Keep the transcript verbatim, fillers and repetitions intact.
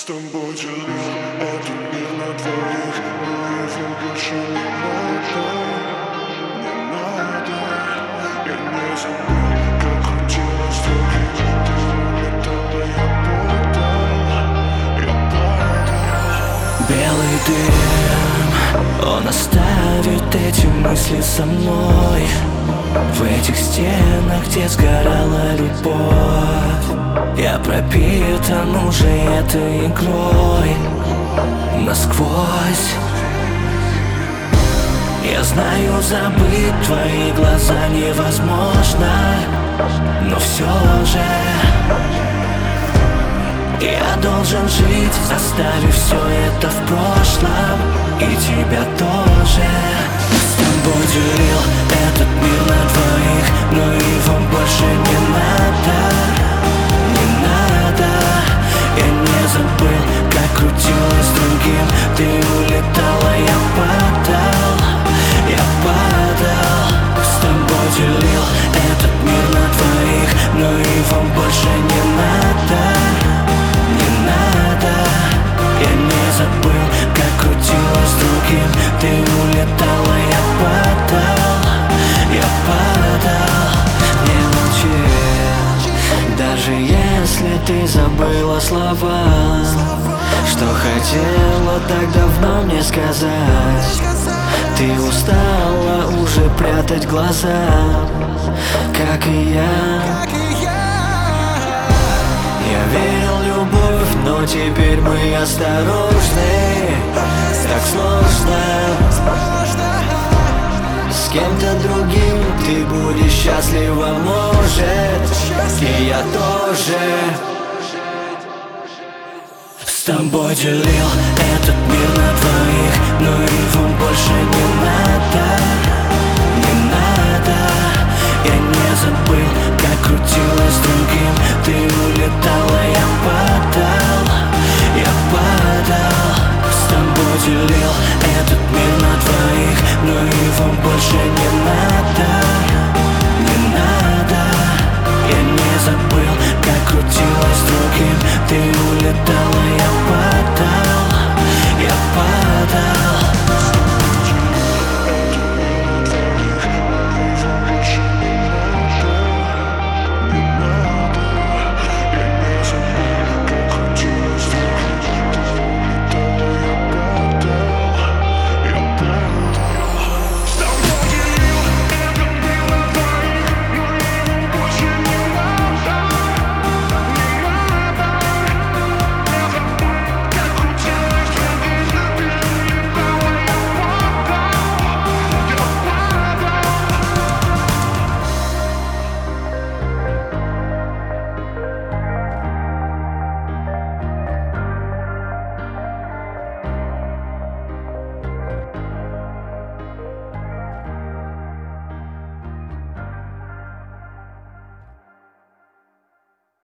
тобой делил этот мир на двоих, но его больше не надо, не надо. Я не забыл, как крутилась другим, ты улетала, я падал, я падал. Белый дым, он оставит эти мысли со мной. В этих стенах, где сгорала любовь, я пропитан уже этой игрой насквозь. Я знаю, забыть твои глаза невозможно, но все же я должен жить, оставив все это в прошлом, и тебя тоже. С тобой делил этот мир на двоих, но его больше не надо, не надо. Я не забыл, как крутилась другим, ты улетала, я падал, я падал. С тобой делил этот мир на двоих, но его больше не надо, не надо. Я не забыл, как крутилась другим, ты улетала, я падал, я падал. Не молчи, даже если ты забыла слова, что хотела так давно мне сказать. Ты устала уже прятать глаза, как и я. Я верил в любовь, но теперь мы осторожны. Так сложно. С кем-то другим ты будешь счастлива, может, и я тоже. С тобой делил этот мир на двоих, но его больше не надо, не надо. Я не забыл, как крутилась другим, ты улетала, я падал.